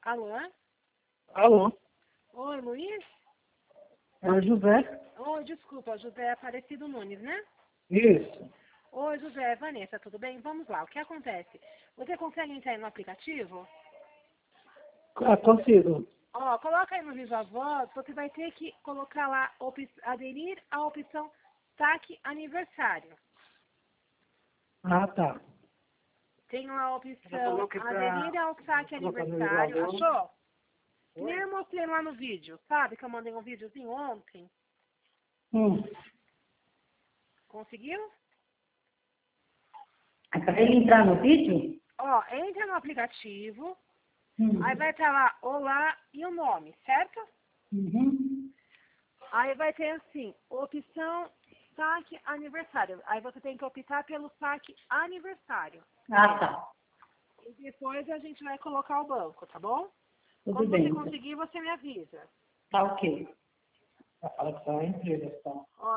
Alô? Alô, Oi, Luiz? é o José? Oi, desculpa, José Aparecido Nunes, né? Isso. Oi, José, Vanessa, tudo bem? Vamos lá, o que acontece? Você consegue entrar aí no aplicativo? Consigo. Ó, coloca aí no Viva Voz, você vai ter que colocar lá, aderir à opção saque aniversário. Ah, tá. Tem lá a Já opção coloquei aderir ao saque colocar no aniversário. Viva Voz. Achou? Que Oi? nem eu mostrei lá no vídeo, sabe? Que eu mandei um videozinho ontem. Hum. Conseguiu? É para ele entrar no vídeo? Ó, entra no aplicativo, Hum. aí vai estar lá olá e o nome, certo? Uhum. Aí vai ter assim, opção saque aniversário. Aí você tem que optar pelo saque aniversário. Ah, tá. E depois a gente vai colocar o banco, tá bom? Tudo Quando bem. você Então. conseguir, você me avisa. Tá ok. Fala que tá em trilha, tá? Ó,